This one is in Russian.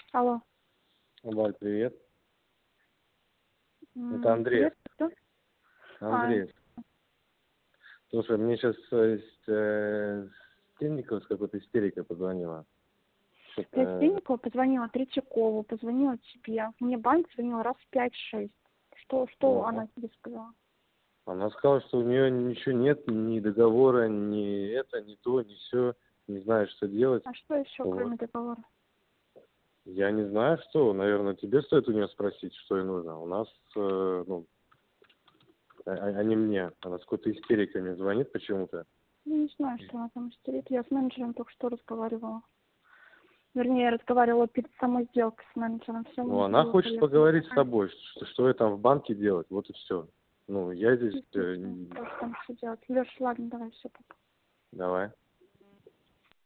Алло. Валь, привет. Это Андрей. Привет, кто? Андрей. Слушай, мне сейчас с Тинниковой с какой-то истерикой позвонила. Я Тинникову позвонила, Третьякову, позвонила тебе. Мне банк звонил раз 5-6. Что она тебе сказала? Она сказала, что у нее ничего нет, ни договора, ни это, ни то, ни все. Не знает, что делать. А что еще, Вот. кроме договора? Я не знаю, что. Наверное, тебе стоит у нее спросить, что ей нужно. У нас, а не мне. Она с какой-то истерикой мне звонит почему-то. Я не знаю, что она там истерит. Я с менеджером только что разговаривала. Вернее, я разговаривала перед самой сделкой с менеджером. Все, Ну, она хочет поговорить с тобой, что ей там в банке делать, вот и все. Ну, я здесь... Как там все делать? Леш, ладно, давай, все, пока. Давай.